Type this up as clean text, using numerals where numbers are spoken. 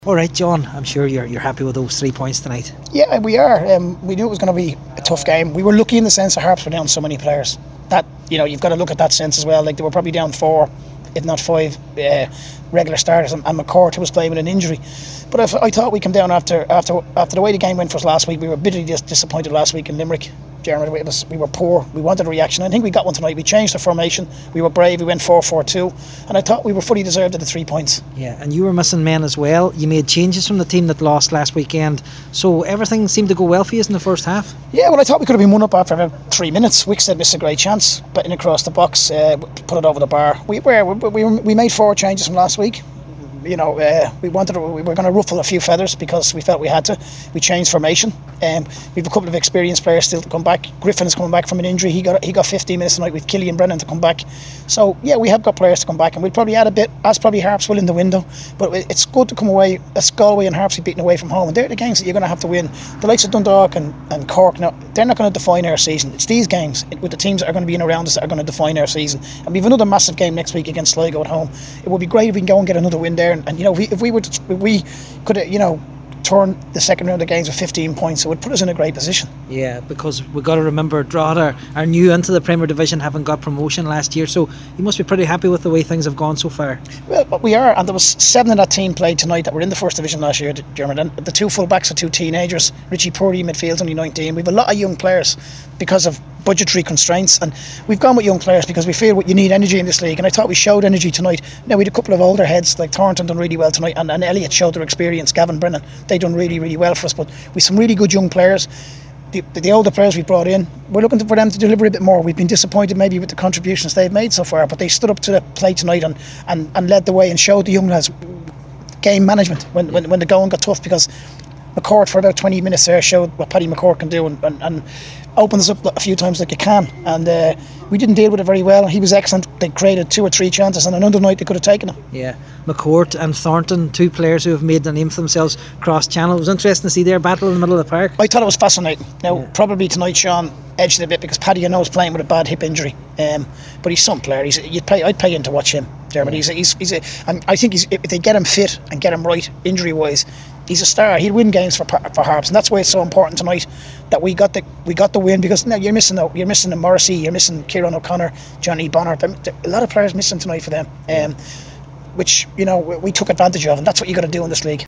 All right, John, I'm sure you're happy with those 3 points tonight. Yeah, we are. We knew it was going to be a tough game. We were lucky in the sense that Harps were down so many players. That, you've got to look at that sense as well. Like, they were probably down four, if not five, regular starters, and McCourt, who was playing with an injury. But I thought we came down after the way the game went for us last week. We were bitterly disappointed last week in Limerick. Jeremy, we were poor. We wanted a reaction. I think we got one tonight. We changed the formation. We were brave. We went 4-4-2, and I thought we were fully deserved of the 3 points. Yeah, and you were missing men as well. You made changes from the team that lost last weekend, so everything seemed to go well for you in the first half. Yeah, well, I thought we could have been 1 up after about 3 minutes. Wickstead missed a great chance, batting across the box, put it over the bar. We made 4 changes from last week. We were going to ruffle a few feathers because we felt we had to. We changed formation. We have a couple of experienced players still to come back. Griffin is coming back from an injury. He got 15 minutes tonight with Killian Brennan to come back. So yeah, we have got players to come back, and we'll probably add a bit, as probably Harps will in the window. But it's good to come away. As Galway and Harps be beaten away from home, and they're the games that you're going to have to win. The likes of Dundalk and Cork, now, they're not going to define our season. It's these games with the teams that are going to be in around us that are going to define our season. And we have another massive game next week against Sligo at home. It would be great if we can go and get another win there. And if we could turn the second round of games with 15 points, it would put us in a great position. Yeah, because we've got to remember Drogheda are new into the Premier Division, having got promotion last year, so you must be pretty happy with the way things have gone so far. Well, but we are, and there was 7 of that team played tonight that were in the first division last year, Dermot, and the 2 full-backs are 2 teenagers. Richie Purdy, midfield's only 19. We have a lot of young players because of budgetary constraints, and we've gone with young players because we feel you need energy in this league, and I thought we showed energy tonight. Now, we had a couple of older heads, like Thornton done really well tonight, and Elliott showed their experience. Gavin Brennan, they done really, really well for us, but with some really good young players. The older players we brought in, we're looking for them to deliver a bit more. We've been disappointed maybe with the contributions they've made so far, but they stood up to the plate tonight and led the way and showed the young lads game management when the going got tough, because McCourt for about 20 minutes there showed what Paddy McCourt can do and opened us up a few times like you can, and we didn't deal with it very well. He was excellent. They created 2 or 3 chances, and another night they could have taken him. Yeah, McCourt and Thornton, 2 players who have made the name for themselves cross channel. It was interesting to see their battle in the middle of the park. I thought it was fascinating. Now, probably tonight Sean edged it a bit because Paddy, is playing with a bad hip injury, but he's some player. I'd pay in to watch him, Dermot. Yeah. And I think if they get him fit and get him right injury wise, he's a star. He'll win games for Harps, and that's why it's so important tonight that we got the win, because now you're missing the Morrissey, you're missing Kieran O'Connor, Johnny Bonner. A lot of players missing tonight for them, which we took advantage of, and that's what you got to do in this league.